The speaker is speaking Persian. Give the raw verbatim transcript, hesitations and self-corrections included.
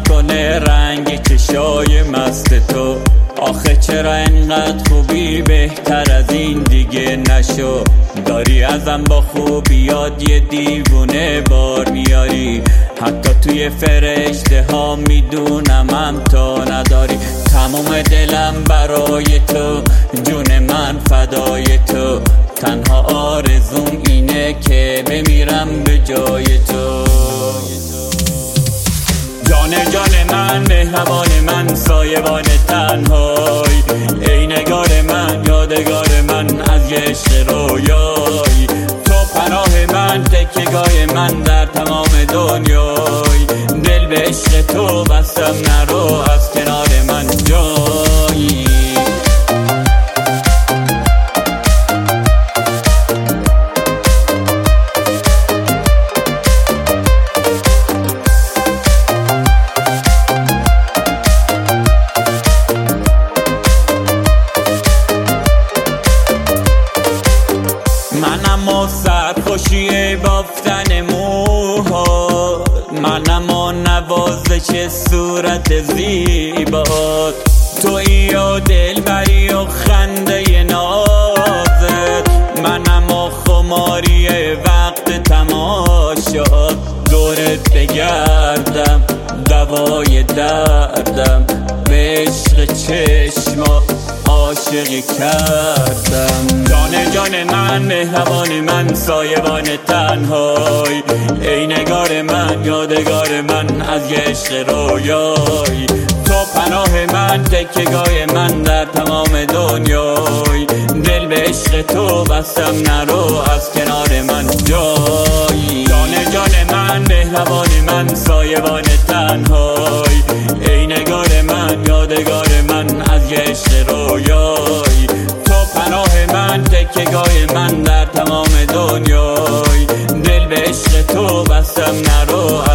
میکنه رنگ چشای مست تو. آخه چرا انقدر خوبی، بهتر از این دیگه نشو. داری ازم با خوبیات یه دیوونه بار میاری، حتی توی فرشته ها میدونم هم تا نداری. تمام دلم برای تو، جون من فدای تو. تنها آرزوم اینه که بمیرم به جای تو. جان جان من، مهربان من، سایبان تنهایی، ای نگار من، یادگار من از یه عشق رویایی. تو پناه من، تکیه‌گاه من در تمام دنیای. دل به عشق تو بستم، نرو از کنار من جایی. منم و سرخوشی بافتن موها، منم و نوازش صورت زیبات. تویی و دلبری و خنده نازت، منم و خماری وقت تماشا. دورت بگردم دوای دردم، به عشق چشما عاشقی کردم. جان جان من، مهربان من، سایبان تنهایی، ای نگار من، یادگار من از یه عشق رویایی. تو پناه من، تکیه‌گاه من در تمام دنیای. دل به عشق تو بستم، نرو از کنار من جایی. جان جان من، مهربان من، سایبان تنهایی، ای نگار من، یادگار من از یه عشق رویایی. تو پناه من، تکیه‌گاه من در تمام دنیای. دل به عشق تو بستم، نرو